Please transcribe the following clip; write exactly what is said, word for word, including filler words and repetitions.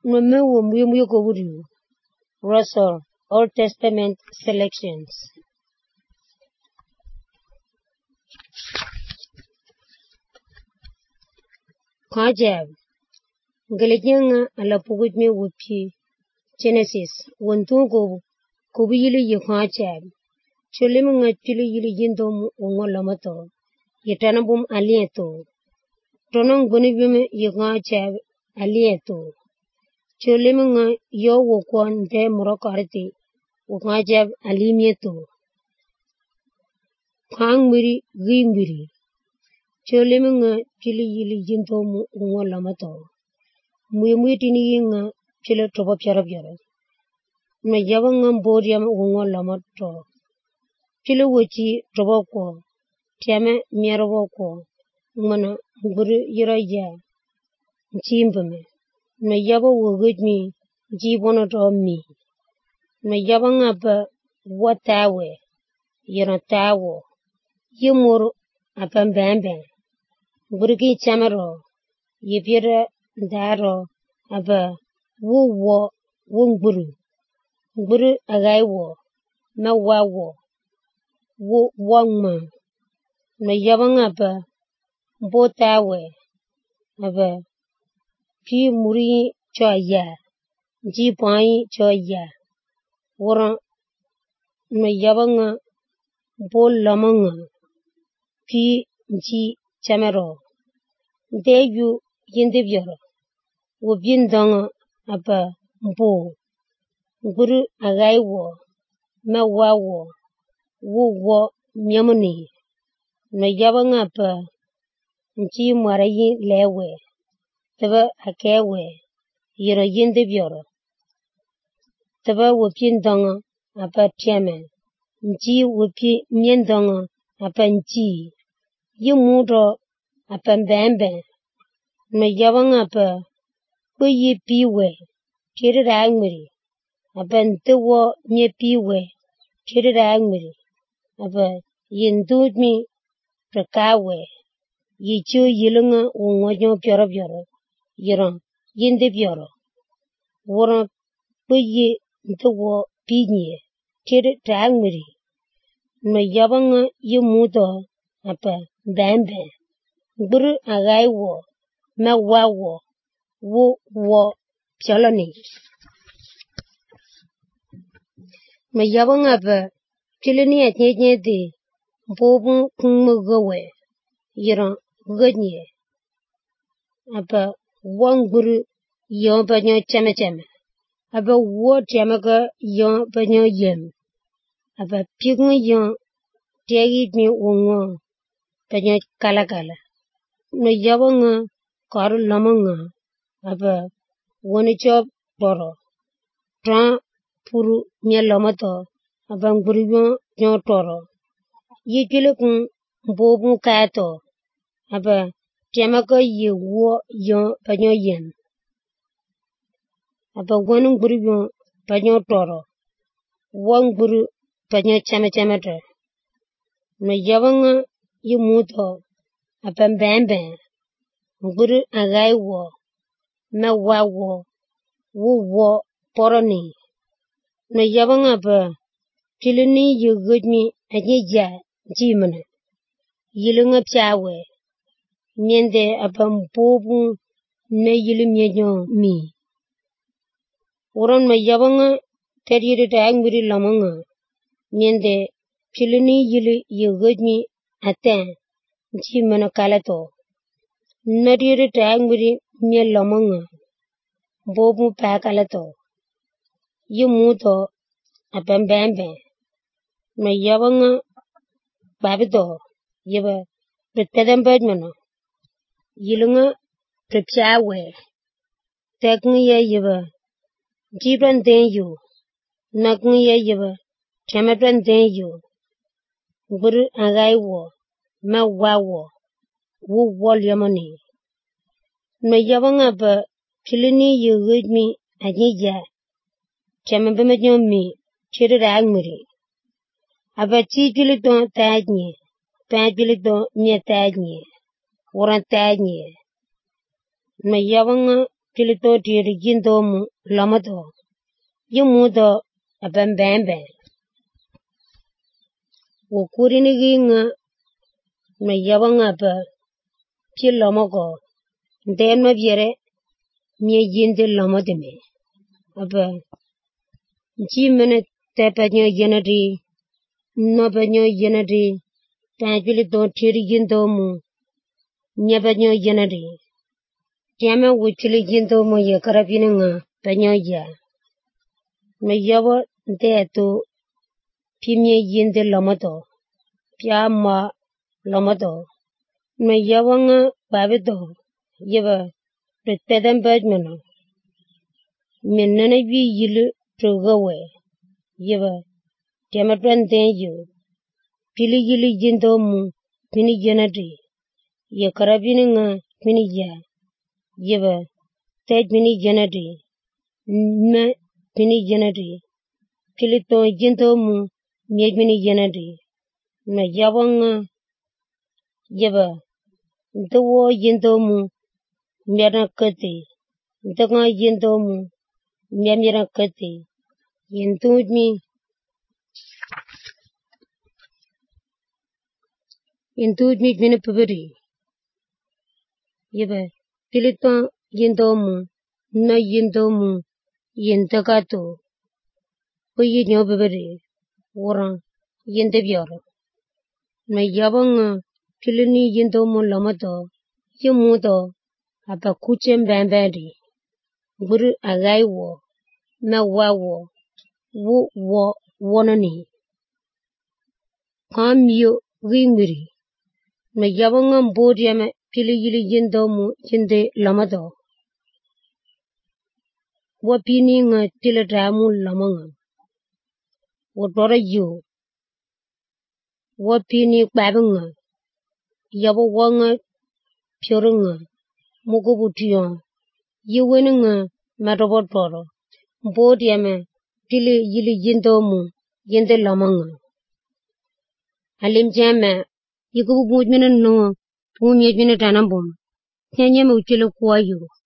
Mmewo muyo ko wuri. Russell, Old Testament Selections. Kajab. Galajanga ala pugut me wupi. Genesis. Wantungo kubili yi kajab. Chulimunga chuli yili yindom ungolamato. Yitanabum alieto. Tonong bunibim yi kajab alieto. Chulimunga yo wokwan de murokarti. Wakajab alimieto. Kang muri gimbiri. Chulimunga chuli yili yindom ungolamato. Muyumwitini yinga chile topa pyara pyara. Mayabanga mbodiam ungolamato. Chile wuchi topa kwa. Tiame miara wako. Mana mburu yiraya. Nchimbame. Mayaba wugudmi. Jibono to mi. Mayabanga pa watawe. Yira tawo. Yumuru apa mbambe. Buruki chamaro. Yipira daro. Apa wuwo. Wungburu. Buru agaiwo. Mawawo. Wu wangma. Mayabanga pa. Mbotawe. Apa. Pi muri choya. Jipai choya. Wara. Mayabanga. Bol lamanga. Pi ji chamaro. Deyu yindibyara. Wubindanga. Apa. Mbo. Guru agaiwo. Mawawo. Wuwo myamuni. Mayabanga pa. Nchi mwarayi lewe. Taba akewe. Yira yindibyara. Taba wubindanga. Apa tiame. Nchi wupi myendanga. Apa nchi. Yumudo. Apa mbembe. Mayabanga pa. Kuyi piwe. Chiri rangmiri. Apa ntuwo nye piwe. Chiri rangmiri. Apa yindudmi. Prakawe. Yichu yilunga ungonyo pyara pyara. Yira yindi pyara. Wara kuyi ntuwo pinye. Chiri rangmiri. Mayabanga yumudo. Apa mbembe. Buru agaiwo. Mawawo. Wu wo pyalani. Mayabanga pa. Chilini atnye nye di. Mbobun kungmugawe. Yira ganye. Apa wangburu. Yon banyo chame chame. Apa wo chamaga yon banyo yem. Apa pigng yon. Tiagit mi ungo. Banyo kala kala. Mayabanga. Karu lamanga. Apa wanichop toro. Tran puru miya lamato. Apa nguru yon toro. Yikilukun mbobun kato. Apa tiamaka ye wo yon banyo yen. Apa wanung buru yon banyo toro. Wang buru banyo chame chame to. Mayabanga yumuto. Apa mbembe. Buru agaiwo. Mawawo. Wuwo poroni. Mayabanga pa. Chilini yugudmi anyija jimana. Yilunga pyawe. Miende apa mpobu na yilu mienyo mi. Uran mayabanga teriyiri taangmiri lamanga. Miende chilini yilu yugudmi aten jimana kalato. Nariyiri taangmiri mien lamanga. Mpobu pa kalato. Yumuto apa mbembe. Mayabanga babito. Yaba Petadambadmana. Yilunga prepyawe. Tekng ya yaba. Jibran den yu. Nakng ya yaba. Chamadran den yu. Buru agaiwo. Mawawo. Wu wal yamani. Mayabanga pa. Chilini yugudmi anyija. Chamabamadyo mi. Chiri rangmiri. Apa chijilik don tajni. Pajilik don nye tajni. Waran tajni. Mayabanga pilito tiri jinto mu lamato yumuto abambembe wokurini ginga na yabanga pa pilomoko ndenma biere mie yinte lamatime apa jimene tepanyo yenati nopanyo yenati tajpilito tiri jinto mu nyapanyo yenati tiama wuchili jinto mu ye karapini nga panyo ya na yabo nteto pimye yinte lamato pya ma lamato na yabo nga babito yeba petedem bajmano minana bi yilu togawe yeba tiama twantenyo pili yili jinto mu pini yenati ye karapini nga pini ya yeba tej pini yenati me pini yenati pilito jinto mu mie pini yenati na yabo nga yeba ntawo jinto mu miana kati ntaka jinto mu miana kati yintujmi yintujmi pini pabari yeba pilito jinto mu na jinto mu yintakato oyi nyo pabari orang yinte bioro na yabo nga pilini jinto mu lamato yumuto apa kuchen bambadi guru agai wo na wawo wo wo wonani kamyo gingiri na yabo nga mbodiame pili yili jinto mu yinte lamato wapini nga tilatamu lamanga wotoro yo wapini babanga yabo wanga pyoranga mugubutiyo yewenanga matobotoro mbodiame pili yili jinto mu yinte lamanga alimjame yikubu bujmina no pumye jmina tanambom nyanyame uchile kuwayo